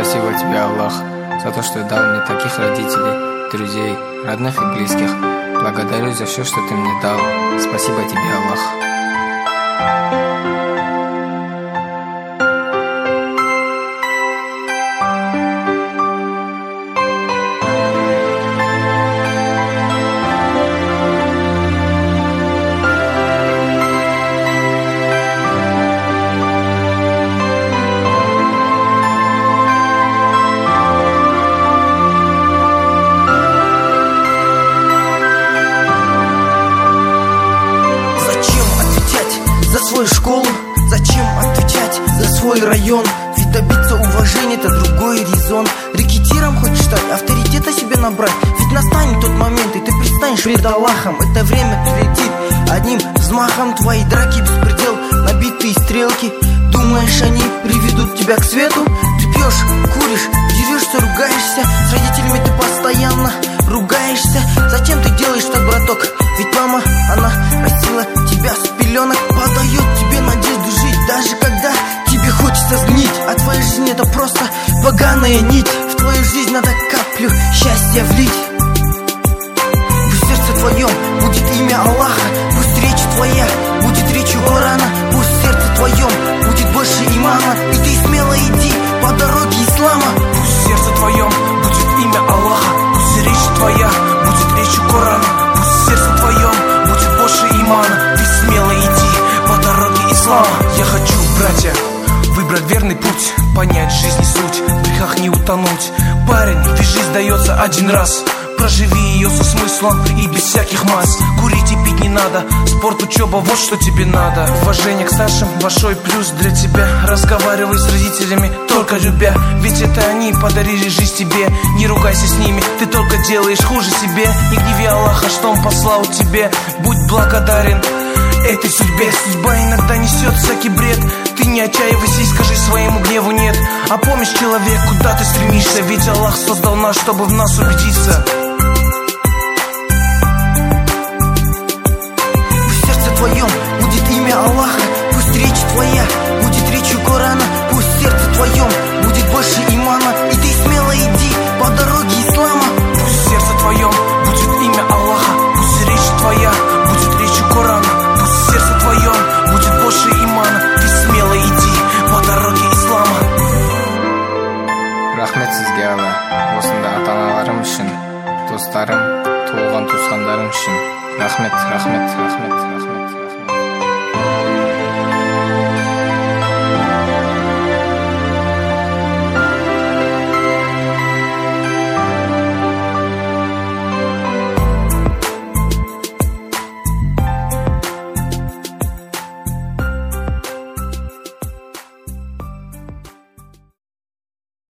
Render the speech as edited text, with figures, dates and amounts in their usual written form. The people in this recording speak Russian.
Спасибо тебе, Аллах, за то, что дал мне таких родителей, друзей, родных и близких. Благодарю за все, что ты мне дал. Спасибо тебе, Аллах. Свою школу, зачем отвечать за свой район? Ведь добиться уважения — это другой резон. Рэкетиром хочешь стать, авторитета себе набрать? Ведь настанет тот момент, и ты предстанешь пред Аллахом. Это время прилетит одним взмахом. Твои драки беспредел, набитые стрелки. Думаешь, они приведут тебя к свету? Ты пьешь, куришь, дерешься, ругаешься. С родителями ты постоянно ругаешься. Зачем ты делаешь так, браток? Ведь мама, она растила тебя с пеленок, подает тебе надежду жить, даже когда тебе хочется сгнить. А твоя жизнь — это просто поганая нить. В твою жизнь надо каплю счастья влить. Пусть в сердце твоем будет имя Аллаха, пусть речь твоя будет речью Корана, пусть в сердце твоем будет больше имана, и ты смело иди по дороге ислама. Пусть в сердце твоем будет имя Аллаха, пусть речь твоя будет речью Корана, пусть в сердце твоем будет больше имана, ты смело иди по дороге ислама. Я хочу, братья, выбрать верный путь, понять жизнь и суть, в грехах не утонуть. Парень, ведь жизнь дается один раз, проживи ее со смыслом и без всяких масс. Курить и пить не надо, спорт, учеба, вот что тебе надо. Уважение к старшим — большой плюс для тебя. Разговаривай с родителями, только любя, ведь это они подарили жизнь тебе. Не ругайся с ними, ты только делаешь хуже себе. Не гневи Аллаха, что Он послал тебе. Будь благодарен этой судьбе. Судьба иногда несет всякий бред. Ты не отчаивайся и скажи своему гневу нет. А помнишь, человек, куда ты стремишься, ведь Аллах создал нас, чтобы в нас убедиться. Твоем будет имя Аллаха, пусть речь твоя будет речью Корана, пусть в сердце твоем будет больше имана, и ты смело иди по дороге ислама. Пусть в сердце твоем будет имя Аллаха, пусть речь твоя будет речью Корана, пусть в сердце твоем будет больше имана, ты смело иди по дороге ислама. Рахмет сізге, Алла, осында ата-аналарым үшін, достарым, туылған туысқандарым үшін. Рахмет.